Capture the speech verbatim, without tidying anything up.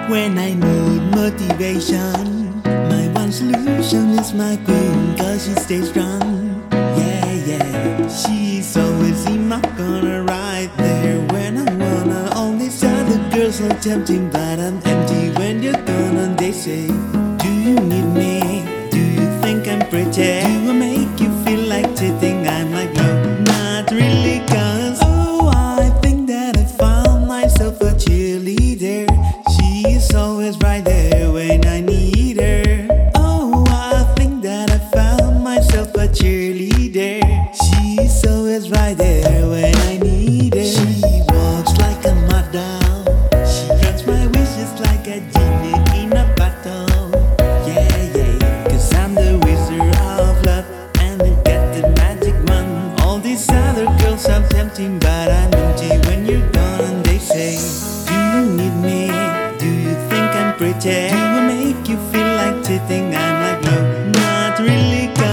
When I need motivation, my one solution is my queen, cause she stays strong. Yeah, yeah, she's always in my corner, right there when I wanna. All these other girls are tempting, but I'm empty when you're gone. And they say, do you need me? Do you think I'm pretty? Do I make you feel like cheating? I'm like, no, not really, cause oh, I think that I found myself a cheerleader. She's always right there when I need her. Oh, I think that I found myself a cheerleader. She's always right there when I need her. She walks like a model. She grants my wishes like a genie in a bottle. Yeah, yeah, cause I'm the wizard of love, and I got the magic wand. All these other girls are tempting, but I'm empty when you're gone. And they say, do you need me? Do you think I'm pretty? Do I make you feel like cheating? I'm like, no, not really.